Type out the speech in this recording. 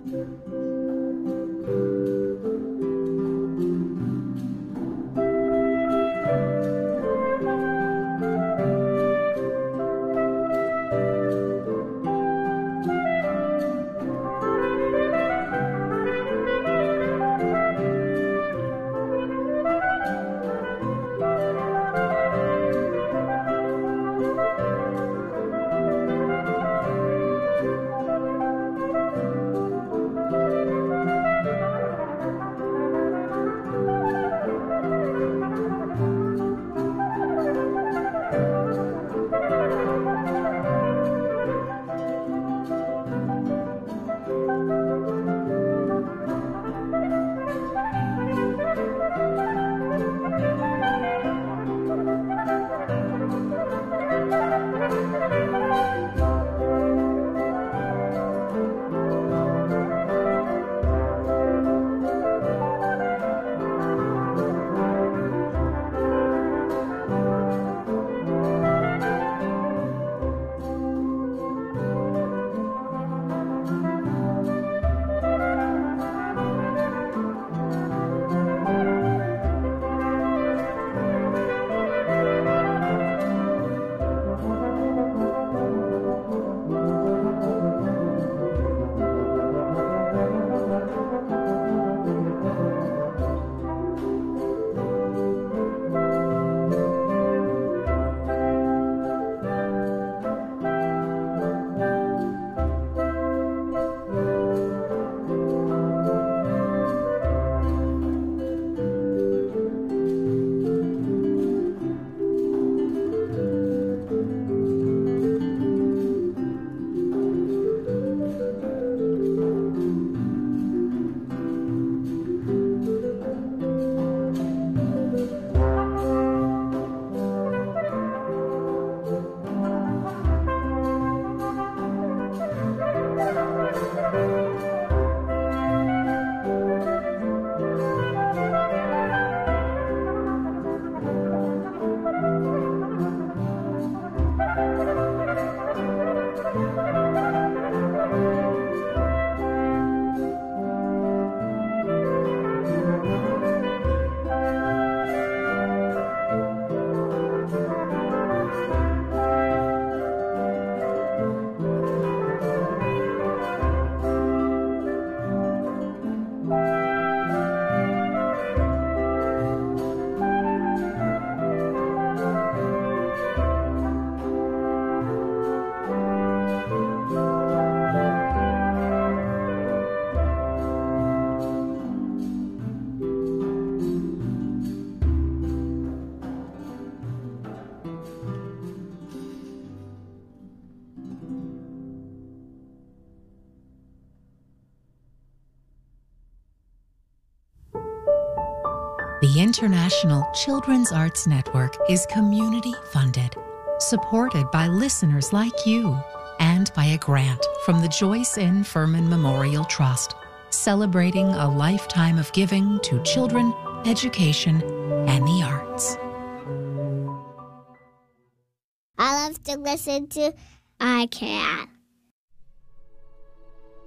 The International Children's Arts Network is community-funded, supported by listeners like you, and by a grant from the Joyce N. Furman Memorial Trust, celebrating a lifetime of giving to children, education, and the arts. I love to listen to iCat.